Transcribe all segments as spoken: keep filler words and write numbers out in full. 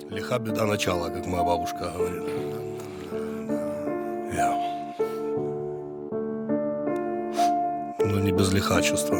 Лиха беда начала, как моя бабушка говорит. Я. Но не без лихачества.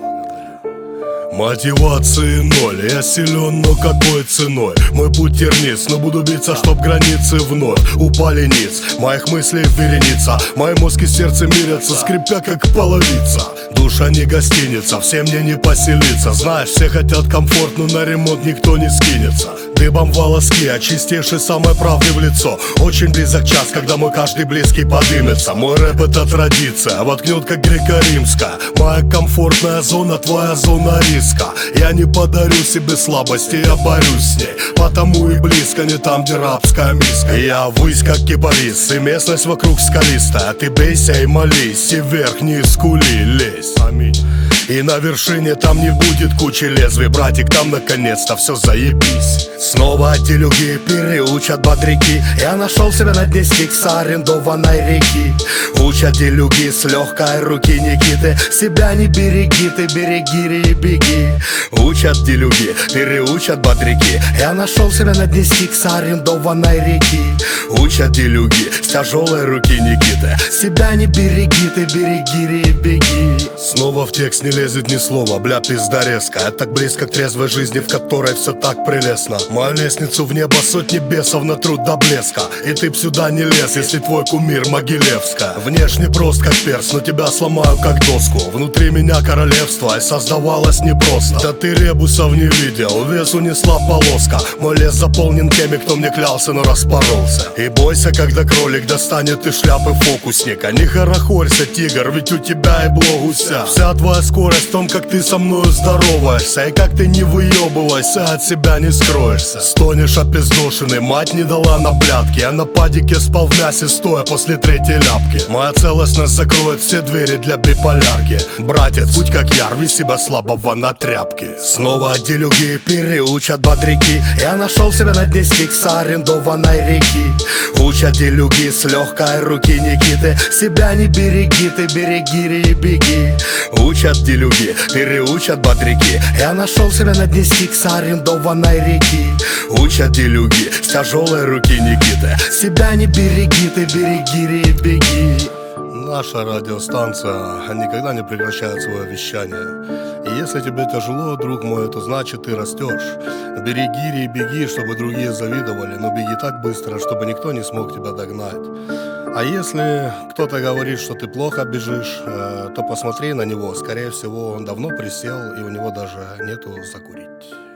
Мотивации ноль, я силен, но какой ценой? Мой путь терниц, но буду биться, чтоб границы вновь упали ниц. Моих мыслей вереница, мои мозги сердце мирятся, скрипя как половица. Душа не гостиница, все мне не поселиться. Знаешь, все хотят комфорт, но на ремонт никто не скинется. Дыбом волоски, а чистейшей самой правды в лицо. Очень близок час, когда мой каждый близкий подымется. Мой рэп это традиция, воткнет как греко-римская. Моя комфортная зона, твоя зона риска. Я не подарю себе слабости, я борюсь с ней. Потому и близко не там, где рабская миска. Я ввысь как кипарис, и местность вокруг скалистая. Ты бейся и молись, и вверх не скули, лезь. Аминь. И на вершине там не будет кучи лезвий. Братик, там наконец-то все заебись. Снова делюги переучат бодряки. Я нашел себя на дне стикса арендованной реки. Учат делюги с легкой руки Никиты. Себя не береги, ты береги и беги. Учат делюги, переучат бодряки. Я нашел себя на дне стикса арендованной реки. Учат делюги с тяжелой руки Никиты. Себя не береги, ты береги и беги. Снова в текст не лезет ни слова, бля, пизда резко. Я так близко к трезвой жизни, в которой все так прелестно. Мою лестницу в небо сотни бесов на труд до блеска. И ты б сюда не лез, если твой кумир Могилевская. Внешне прост как перс, но тебя сломаю как доску. Внутри меня королевство, и создавалось непросто. Да ты ребусов не видел, вес унесла полоска. Мой лес заполнен теми, кто мне клялся, но распоролся. И бойся, когда кролик достанет из шляпы фокусника. Не хорохорься, тигр, ведь у тебя и блог уся. Вся твоя скорость в том, как ты со мною здороваешься. И как ты не выебывайся, от себя не скроешься. Стонешь опиздошенный, мать не дала на блядки. Я на падике спал в мясе, стоя после третьей ляпки. Моя целостность закроет все двери для биполярки. Братец, будь как я, рви себя слабого на тряпки. Снова делюги переучат бодряки. Я нашел себя на дне стикса арендованной реки. Учат делюги с легкой руки Никиты. Себя не береги, ты береги и беги. Учат делюги, переучат бодряки. Я нашел себя на дне стикса арендованной реки. Учат делюги с тяжелой руки Никиты. Себя не береги, ты береги и беги. Наша радиостанция никогда не прекращает свое вещание. И если тебе тяжело, друг мой, то значит ты растешь. Береги и беги, чтобы другие завидовали, но беги так быстро, чтобы никто не смог тебя догнать. А если кто-то говорит, что ты плохо бежишь, то посмотри на него. Скорее всего, он давно присел, и у него даже нету закурить.